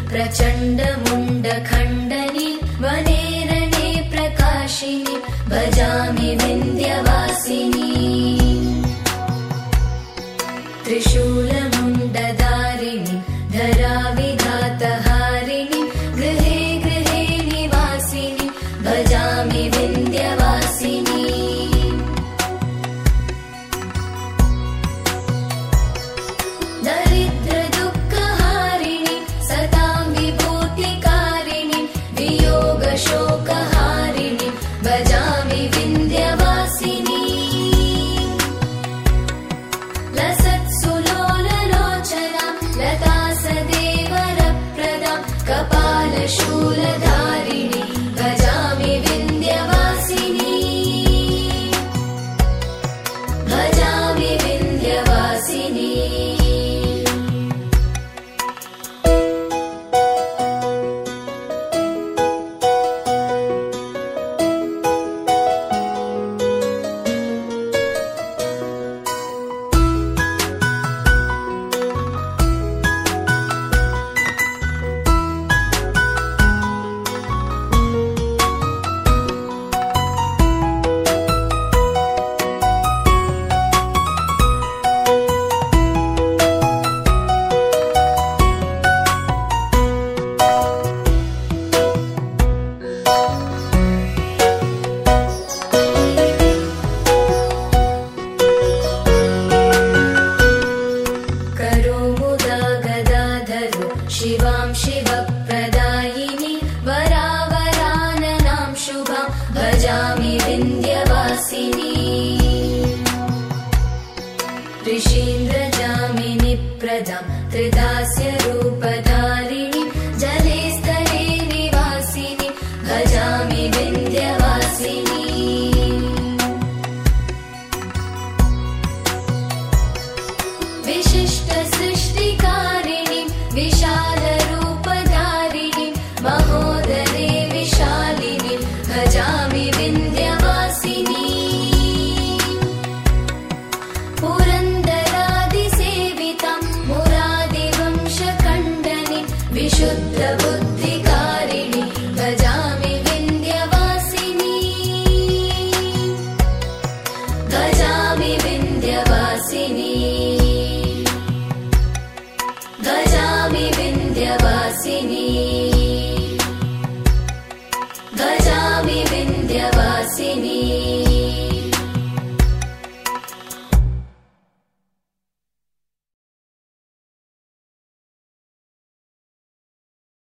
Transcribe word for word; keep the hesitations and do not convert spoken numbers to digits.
प्रचण्डमुण्डखण्डनि वने रणे प्रकाशिनि भजामि विन्ध्यवासिनी त्रिशूलमुण्डधारिणि धराविघातहारिणि गृहे गृहे निवासिनि भजामि विन्ध्यवासिनी दरिद्रदुःखहारिणि सतां विभूतिकारिणि वियोगशोकहारिणि भजामि विन्ध्यवासिनी लसत्सुलोललोचना लतासदेवरप्रदा कपालशूलधारिणि भजामि विन्ध्यवासिनी भजामि विन्ध्यवासिनी शिवां शिवप्रदायिनि वरावराननां शुभां भजामि विन्ध्यवासिनी ऋषीन्द्रजामिनिप्रदां त्रिदास्यरूपधारिणि जले स्थले निवासिनि भजामि विन्ध्यवासिनी विशिष्टसृष्टिकारिणि विशालरूपधारिणि महोदरे विशालिनि भजामि विन्ध्यवासिनी पुरन्दरादिसेवितां मुरादिवंशखण्डनि विशुद्धबुद्धिकारिणि भजामि विन्ध्यवासिनी भजामि विन्ध्यवासिनी भजामि विन्ध्यवासिनी भजामि विन्ध्यवासिनी।